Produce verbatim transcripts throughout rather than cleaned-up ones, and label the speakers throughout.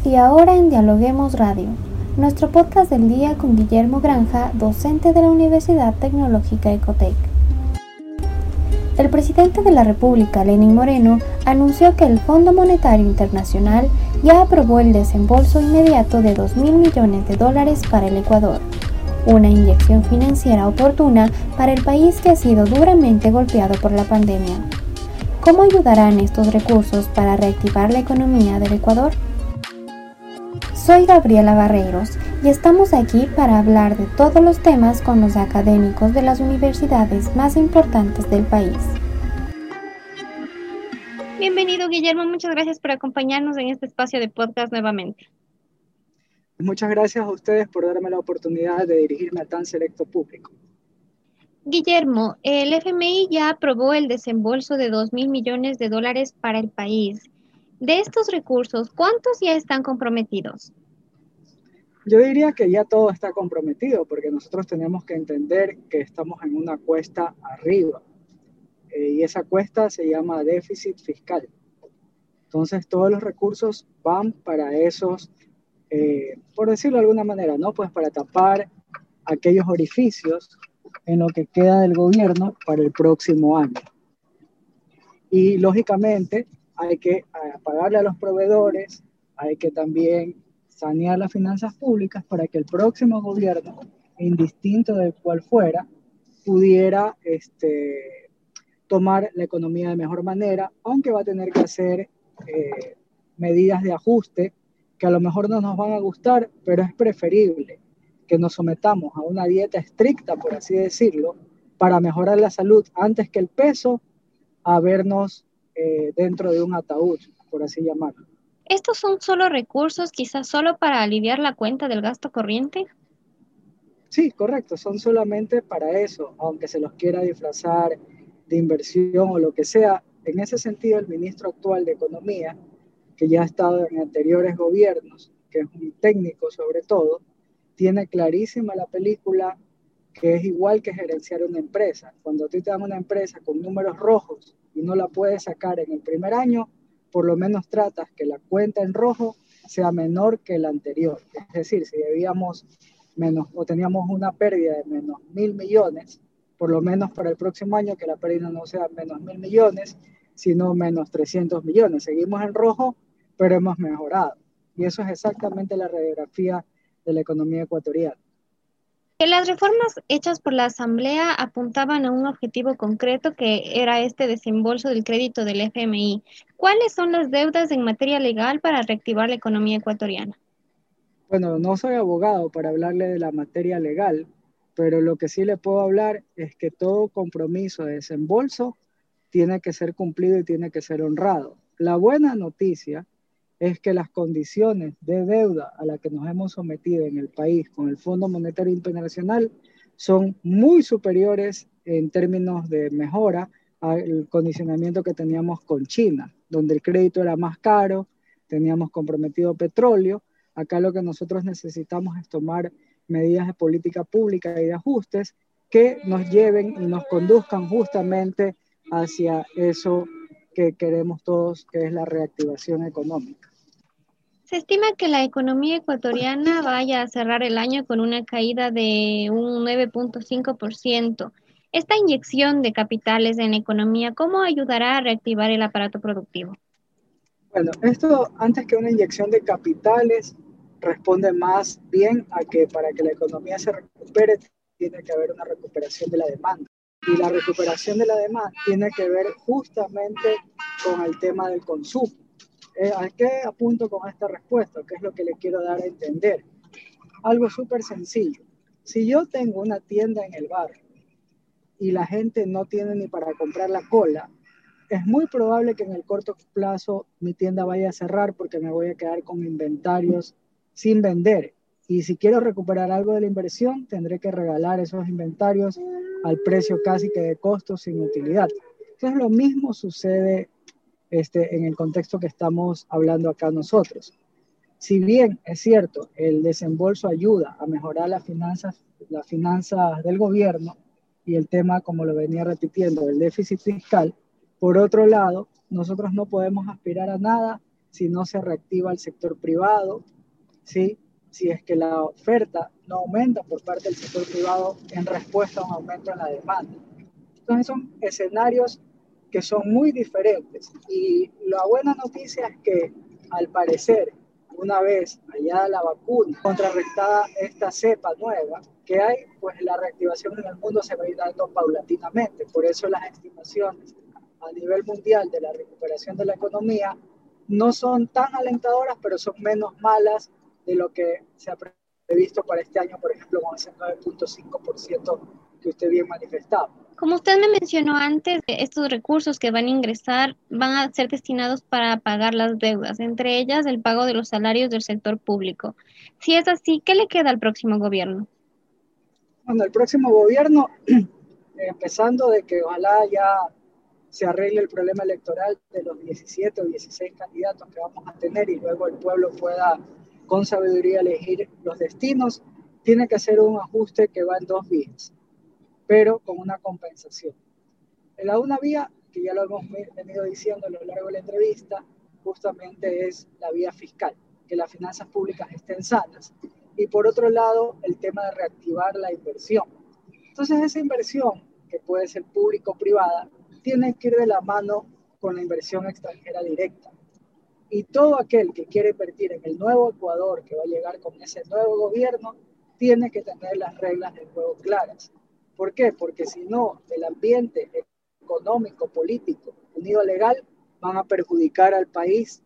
Speaker 1: Y ahora en Dialoguemos Radio, nuestro podcast del día con Guillermo Granja, docente de la Universidad Tecnológica Ecotec. El presidente de la República, Lenín Moreno, anunció que el Fondo Monetario Internacional ya aprobó el desembolso inmediato de dos mil millones de dólares para el Ecuador, una inyección financiera oportuna para el país que ha sido duramente golpeado por la pandemia. ¿Cómo ayudarán estos recursos para reactivar la economía del Ecuador? Soy Gabriela Barreiros y estamos aquí para hablar de todos los temas con los académicos de las universidades más importantes del país.
Speaker 2: Bienvenido, Guillermo. Muchas gracias por acompañarnos en este espacio de podcast nuevamente.
Speaker 3: Muchas gracias a ustedes por darme la oportunidad de dirigirme a tan selecto público.
Speaker 2: Guillermo, el F M I ya aprobó el desembolso de dos mil millones de dólares para el país. De estos recursos, ¿cuántos ya están comprometidos?
Speaker 3: Yo diría que ya todo está comprometido porque nosotros tenemos que entender que estamos en una cuesta arriba eh, y esa cuesta se llama déficit fiscal. Entonces todos los recursos van para esos, eh, por decirlo de alguna manera, ¿no? Pues para tapar aquellos orificios en lo que queda del gobierno para el próximo año. Y lógicamente hay que pagarle a los proveedores, hay que también sanear las finanzas públicas para que el próximo gobierno, indistinto de cuál fuera, pudiera este, tomar la economía de mejor manera, aunque va a tener que hacer eh, medidas de ajuste que a lo mejor no nos van a gustar, pero es preferible que nos sometamos a una dieta estricta, por así decirlo, para mejorar la salud antes que el peso, a vernos eh, dentro de un ataúd, por así llamarlo.
Speaker 2: ¿Estos son solo recursos, quizás solo para aliviar la cuenta del gasto corriente?
Speaker 3: Sí, correcto, son solamente para eso, aunque se los quiera disfrazar de inversión o lo que sea. En ese sentido, el ministro actual de Economía, que ya ha estado en anteriores gobiernos, que es un técnico sobre todo, tiene clarísima la película que es igual que gerenciar una empresa. Cuando a ti te dan una empresa con números rojos y no la puedes sacar en el primer año, por lo menos tratas que la cuenta en rojo sea menor que la anterior. Es decir, si debíamos menos o teníamos una pérdida de menos mil millones, por lo menos para el próximo año que la pérdida no sea menos mil millones, sino menos trescientos millones. Seguimos en rojo, pero hemos mejorado. Y eso es exactamente la radiografía de la economía ecuatoriana.
Speaker 2: Las reformas hechas por la Asamblea apuntaban a un objetivo concreto que era este desembolso del crédito del F M I. ¿Cuáles son las deudas en materia legal para reactivar la economía ecuatoriana?
Speaker 3: Bueno, no soy abogado para hablarle de la materia legal, pero lo que sí le puedo hablar es que todo compromiso de desembolso tiene que ser cumplido y tiene que ser honrado. La buena noticia es que las condiciones de deuda a las que nos hemos sometido en el país con el Fondo Monetario Internacional son muy superiores en términos de mejora al condicionamiento que teníamos con China, donde el crédito era más caro, teníamos comprometido petróleo. Acá lo que nosotros necesitamos es tomar medidas de política pública y de ajustes que nos lleven y nos conduzcan justamente hacia eso que queremos todos, que es la reactivación económica.
Speaker 2: Se estima que la economía ecuatoriana vaya a cerrar el año con una caída de un nueve punto cinco por ciento. Esta inyección de capitales en la economía, ¿cómo ayudará a reactivar el aparato productivo?
Speaker 3: Bueno, esto antes que una inyección de capitales responde más bien a que para que la economía se recupere tiene que haber una recuperación de la demanda. Y la recuperación de la demanda tiene que ver justamente con el tema del consumo. Eh, ¿A qué apunto con esta respuesta? ¿Qué es lo que le quiero dar a entender? Algo súper sencillo. Si yo tengo una tienda en el barrio y la gente no tiene ni para comprar la cola, es muy probable que en el corto plazo mi tienda vaya a cerrar porque me voy a quedar con inventarios sin vender. Y si quiero recuperar algo de la inversión, tendré que regalar esos inventarios al precio casi que de costo sin utilidad. Entonces lo mismo sucede este, en el contexto que estamos hablando acá nosotros. Si bien es cierto, el desembolso ayuda a mejorar las finanzas, las finanzas del gobierno y el tema, como lo venía repitiendo, del déficit fiscal, por otro lado, nosotros no podemos aspirar a nada si no se reactiva el sector privado, ¿sí? Si es que la oferta no aumenta por parte del sector privado en respuesta a un aumento en la demanda. Entonces son escenarios que son muy diferentes, y la buena noticia es que al parecer, una vez hallada la vacuna, contrarrestada esta cepa nueva que hay, pues la reactivación en el mundo se va a ir dando paulatinamente. Por eso las estimaciones a nivel mundial de la recuperación de la economía no son tan alentadoras, pero son menos malas de lo que se ha previsto para este año, por ejemplo, con ese nueve punto cinco por ciento que usted bien manifestaba.
Speaker 2: Como usted me mencionó antes, estos recursos que van a ingresar van a ser destinados para pagar las deudas, entre ellas el pago de los salarios del sector público. Si es así, ¿qué le queda al próximo gobierno?
Speaker 3: Bueno, el próximo gobierno, empezando de que ojalá ya se arregle el problema electoral de los diecisiete o dieciséis candidatos que vamos a tener, y luego el pueblo pueda con sabiduría elegir los destinos, tiene que hacer un ajuste que va en dos vías, pero con una compensación. En la una vía, que ya lo hemos venido diciendo a lo largo de la entrevista, justamente es la vía fiscal, que las finanzas públicas estén sanas. Y por otro lado, el tema de reactivar la inversión. Entonces esa inversión, que puede ser pública o privada, tiene que ir de la mano con la inversión extranjera directa. Y todo aquel que quiere invertir en el nuevo Ecuador, que va a llegar con ese nuevo gobierno, tiene que tener las reglas del juego claras. ¿Por qué? Porque si no, el ambiente económico, político, unido legal, van a perjudicar al país,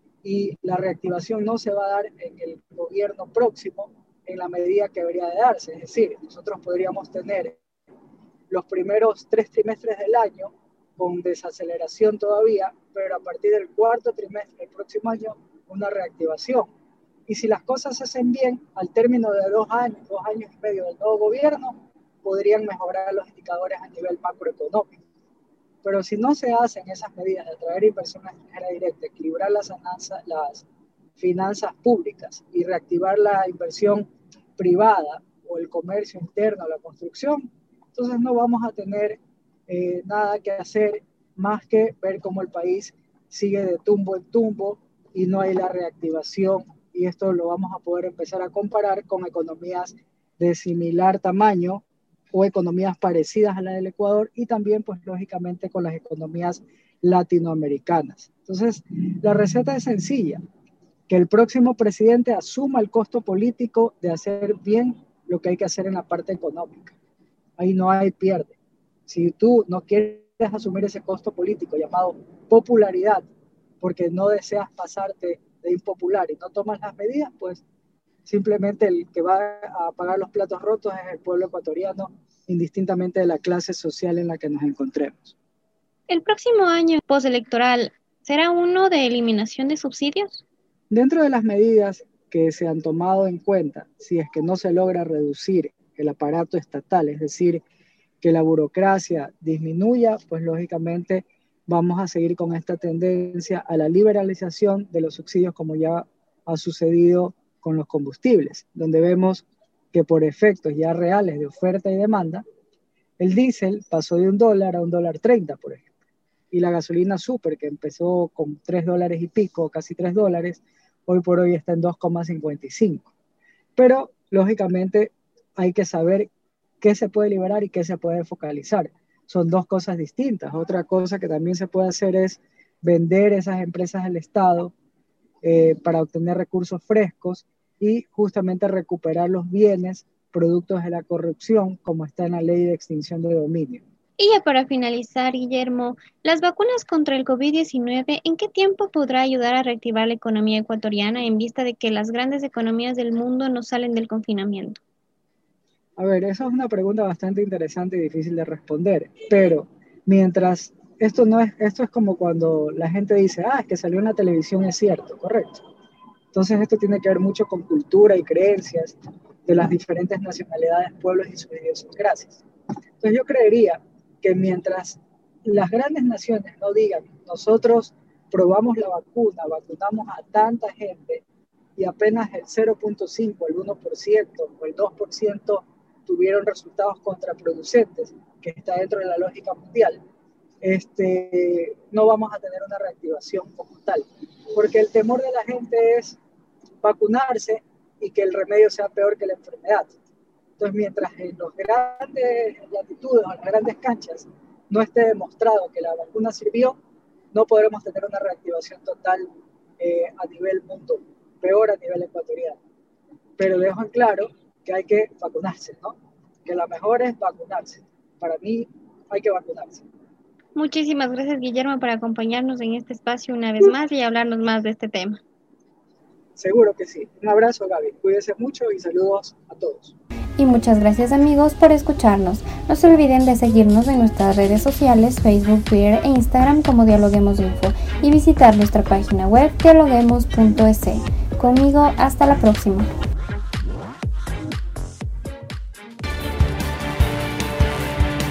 Speaker 3: y la reactivación no se va a dar en el gobierno próximo en la medida que debería de darse. Es decir, nosotros podríamos tener los primeros tres trimestres del año con desaceleración todavía, pero a partir del cuarto trimestre del próximo año una reactivación. Y si las cosas se hacen bien, al término de dos años, dos años y medio del nuevo gobierno, podrían mejorar los indicadores a nivel macroeconómico. Pero si no se hacen esas medidas de atraer inversión extranjera directa, equilibrar las, finanzas, las finanzas públicas y reactivar la inversión privada o el comercio interno, la construcción, entonces no vamos a tener eh, nada que hacer más que ver cómo el país sigue de tumbo en tumbo y no hay la reactivación, y esto lo vamos a poder empezar a comparar con economías de similar tamaño o economías parecidas a la del Ecuador, y también pues lógicamente con las economías latinoamericanas. Entonces la receta es sencilla: que el próximo presidente asuma el costo político de hacer bien lo que hay que hacer en la parte económica. Ahí no hay pierde. Si tú no quieres asumir ese costo político llamado popularidad, porque no deseas pasarte de impopular y no tomas las medidas, pues simplemente el que va a pagar los platos rotos es el pueblo ecuatoriano, indistintamente de la clase social en la que nos encontremos.
Speaker 2: ¿El próximo año postelectoral será uno de eliminación de subsidios?
Speaker 3: Dentro de las medidas que se han tomado en cuenta, si es que no se logra reducir el aparato estatal, es decir, que la burocracia disminuya, pues lógicamente vamos a seguir con esta tendencia a la liberalización de los subsidios, como ya ha sucedido con los combustibles, donde vemos que por efectos ya reales de oferta y demanda, el diésel pasó de un dólar a un dólar treinta, por ejemplo, y la gasolina súper, que empezó con tres dólares y pico, casi tres dólares, hoy por hoy está en dos coma cincuenta y cinco. Pero lógicamente hay que saber qué se puede liberar y qué se puede focalizar. Son dos cosas distintas. Otra cosa que también se puede hacer es vender esas empresas del Estado eh, para obtener recursos frescos y justamente recuperar los bienes productos de la corrupción, como está en la ley de extinción de dominio.
Speaker 2: Y ya para finalizar, Guillermo, las vacunas contra el COVID diecinueve, ¿en qué tiempo podrá ayudar a reactivar la economía ecuatoriana en vista de que las grandes economías del mundo no salen del confinamiento?
Speaker 3: A ver, esa es una pregunta bastante interesante y difícil de responder, pero mientras esto no es, esto es como cuando la gente dice, ah, es que salió en la televisión, es cierto, correcto. Entonces esto tiene que ver mucho con cultura y creencias de las diferentes nacionalidades, pueblos y sus idiosincrasias. Entonces yo creería que mientras las grandes naciones no digan, nosotros probamos la vacuna, vacunamos a tanta gente y apenas el cero punto cinco, el uno por ciento o el dos por ciento tuvieron resultados contraproducentes, que está dentro de la lógica mundial, este, no vamos a tener una reactivación como tal. porque el temor de la gente es vacunarse y que el remedio sea peor que la enfermedad. Entonces, mientras en las grandes latitudes o en las grandes canchas no esté demostrado que la vacuna sirvió, no podremos tener una reactivación total eh, a nivel mundo, peor a nivel ecuatoriano. Pero dejo en claro que hay que vacunarse, ¿no? Que lo mejor es vacunarse. Para mí hay que vacunarse.
Speaker 2: Muchísimas gracias, Guillermo, por acompañarnos en este espacio una vez más y hablarnos más de este tema.
Speaker 3: Seguro que sí. Un abrazo, Gaby. Cuídense mucho y saludos a todos.
Speaker 1: Y muchas gracias, amigos, por escucharnos. No se olviden de seguirnos en nuestras redes sociales, Facebook, Twitter e Instagram como Dialoguemos Info y visitar nuestra página web dialoguemos punto es. Conmigo, hasta la próxima.